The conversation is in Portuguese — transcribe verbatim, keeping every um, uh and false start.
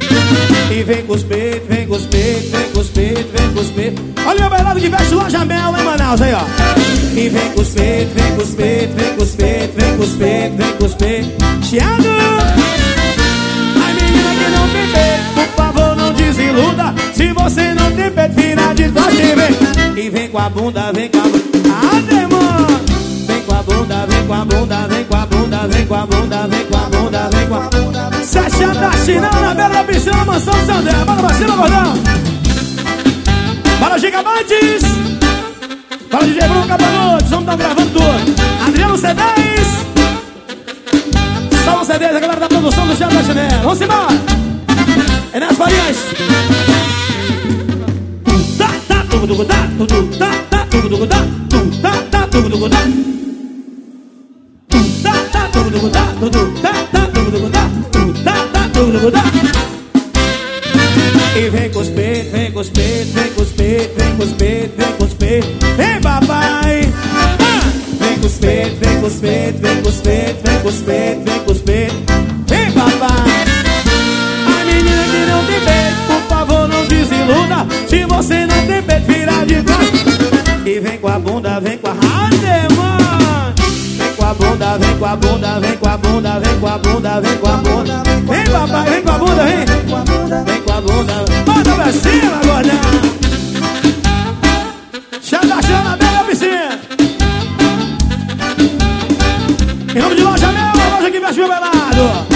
E vem com os peitos, vem com os peitos, vem com os peitos, vem com os peitos. Olha o bailado que veste loja Mel lá em Manaus aí, ó. E vem com os peitos, vem com os peitos, vem com os peitos, vem com os peitos, vem com os peitos. Chiado! Ai, menina que não tem peito, por favor não desiluda. Se você não tem peito, vira de trás e vem. E vem com a bunda, vem com a bunda. Ah, demônio! Vem com a bunda, vem com a bunda, vem com a bunda, vem com a bunda, vem com a bunda, vem com a bunda. Sete da Chinão na beira da piscina, mansão do Sandré. Bora pra cima, gordão! Para Gigabytes! Para D J Bruno Capanotes, vamos estar gravando tudo. Adriano C dez. Salve C dez, a galera da produção do Teatro da Chinela. Vamos embora! Enéas Farias. Tá, tá, tudo, tudo, tá, tudo, tá, tá, tudo, tudo, tá, tudo, tá, tá, tudo, tudo, tá. Tá, tá, tudo, tudo, tá, tudo, tá, tá, tudo, tudo, tá, tudo, tá, tá, tudo, tudo, tá. E vem com os peitos, vem com os peitos, vem com os peitos, vem com os peitos, vem com os peitos. Vem, papai! Ah! Vem com os peitos, vem com os peitos, vem com os peitos, vem com os peitos, vem com os peitos. Vem, papai! A menina que não tem peito, por favor não desiluda. Se você não tem peito, vira de trás. E vem com a bunda, vem com a rademã. Vem com a bunda, vem com a bunda, vem com a bunda, vem com a bunda, vem com a bunda. Vem, papai, vem com a bunda, vem. Vem com a bunda, bota pra cima, gordão. Chama, chama na beira da piscina. Em nome de Loja Mel, a loja que veste meu velado.